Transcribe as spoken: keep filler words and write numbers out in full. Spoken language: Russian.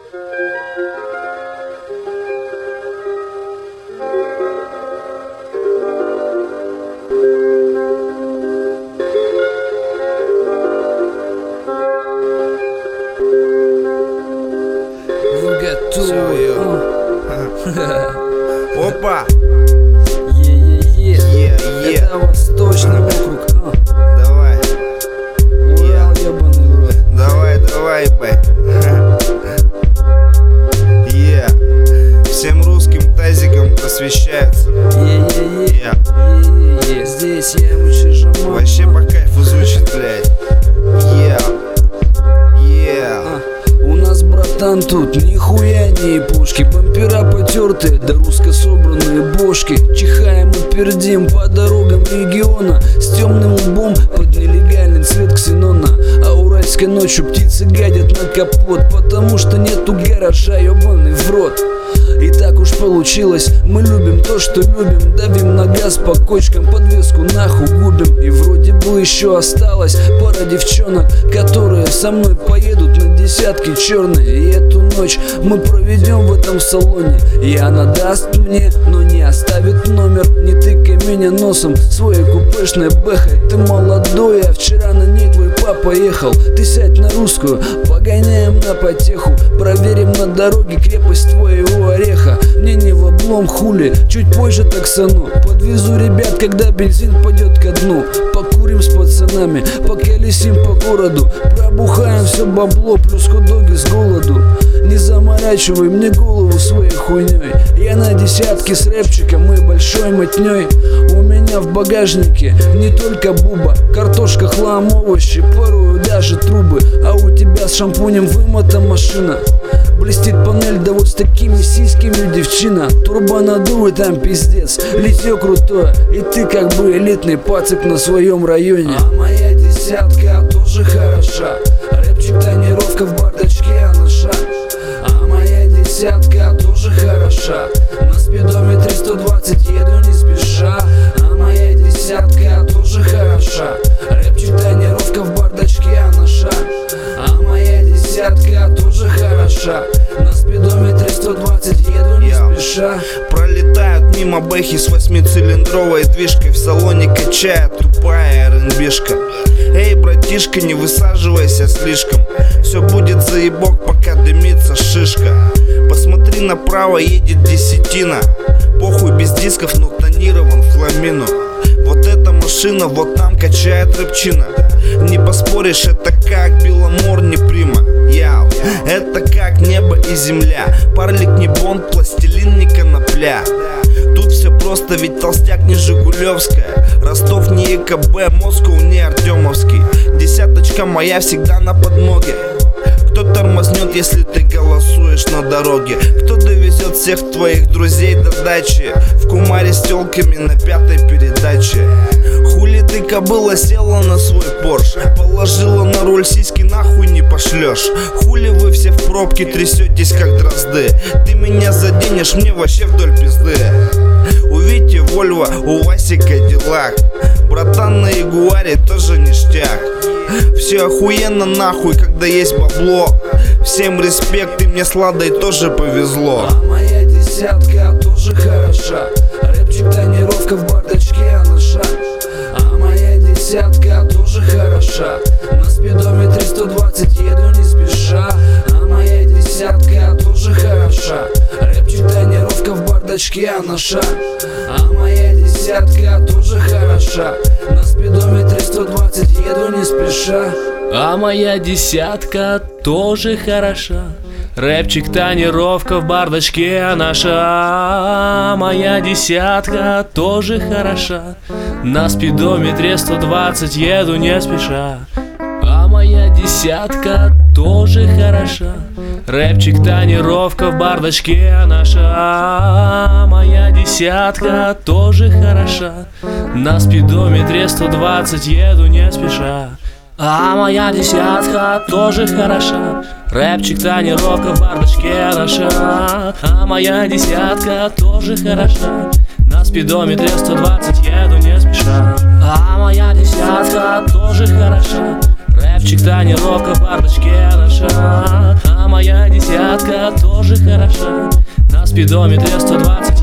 Опа! Е-е-е, это Восточный округ. Давай. Урал, ебаный в рот. Давай, давай, бэй. Е. Всем русским тазикам посвящается. Е-е-е, е-е-е, здесь я лучше жаман. Вообще по кайфу звучит, блядь. Е. Е. У нас, братан, тут нихуя не пушки, бампера потертые, да русско собранные бошки. Чихаем и пердим по дорогам региона с темным лбом под нелегальный цвет ксенона. А уральской ночью птицы гадят на капот, потому что нету гаража, ебаный в рот. И так уж получилось, мы любим то, что любим. Давим на газ по кочкам, подвеску нахуй губим. И вроде бы еще осталось пара девчонок, которые со мной поедут на десятки черные. И эту ночь мы проведем в этом салоне. И она даст мне, но не оставит номер. Не тыкай меня носом своей купешной бэхой. Ты молодой, а вчера на ней твой папа ехал. Ты сядь на русскую, погоняем на потеху. Проверим на дороге крепость твоего ореха. Мне не в облом, хули, чуть позже таксану. Подвезу ребят, когда бензин пойдет ко дну. Покурим с пацанами, поколесим по городу. Пробухаем все бабло, плюс хот-доги с голоду. Не заморачивай мне голову своей хуйней. Я на десятке с рэпчиком и большой мотней. У меня в багажнике не только буба, картошка, хлам, овощи, порою даже трубы. А у тебя с шампунем вымыта машина. Блестит панель, да вот с такими сиськами девчина. Турба надует, там пиздец, литье крутое. И ты как бы элитный пацик на своем районе. А моя десятка тоже хороша. Рэпчик, тонировка в бардачке, а наша. А моя десятка тоже хороша. На спидометре сто двадцать еду не спеша. А моя десятка тоже хороша. Рэпчик, тонировка в бардачке, а наша. А моя десятка тоже хороша. На спидометре сто двадцать еду не спеша. Пролетают мимо бэхи с восьмицилиндровой движкой. В салоне качает тупая эр эн би-шка. Эй, братишка, не высаживайся слишком. Все будет заебок, пока дымится шишка. Посмотри направо, едет десятина. Похуй без дисков, но тонирован в хламину. Вот эта машина, вот там качает рэпчина. Не поспоришь, это как Беломор, не прима. Яу, это как небо и земля. Парлик не Бонд, пластилин не конопля. Тут все просто, ведь толстяк не Жигулевская. Ростов не е ка бэ, Москва не Артемовский. Десяточка моя всегда на подмоге. Кто тормознет, если ты голосуешь на дороге? Кто довезет всех твоих друзей до дачи? В кумаре с телками на пятой передаче. Хули ты, кобыла, села на свой Порш, положила на руль сиськи, нахуй не пошлешь. Хули вы все в пробке трясетесь, как дрозды? Ты меня заденешь, мне вообще вдоль пизды. У Вити Вольво, у Васи Кадиллак. Братан на Ягуаре тоже ништяк. Все охуенно нахуй, когда есть бабло. Всем респект, и мне с Ладой тоже повезло. А моя десятка тоже хороша. Рэпчик, тонировка в бардачке, а наша. А моя десятка тоже хороша. На спидометре сто двадцать еду не спеша. А моя десятка тоже хороша. Рэпчик, тонировка в бардачке, а наша. А моя десятка тоже хороша. На спидометре сто двадцать еду не спеша. А моя десятка тоже хороша. Рэпчик, тонировка в бардачке, а наша. А моя десятка тоже хороша. На спидометре сто двадцать еду не спеша. А моя десятка тоже хороша. Рэпчик, тонировка в бардачке, а наша. А моя десятка тоже хороша. На спидометре сто двадцать еду не спеша. А моя десятка тоже хороша. Рэпчик, тонировка в бардачке наша. А моя десятка тоже хороша. На спидометре сто двадцать еду не спеша. А моя десятка тоже хороша. Рэпчик, тонировка в бардачке наша. А моя десятка десятка тоже хороша. На спидометре сто двадцать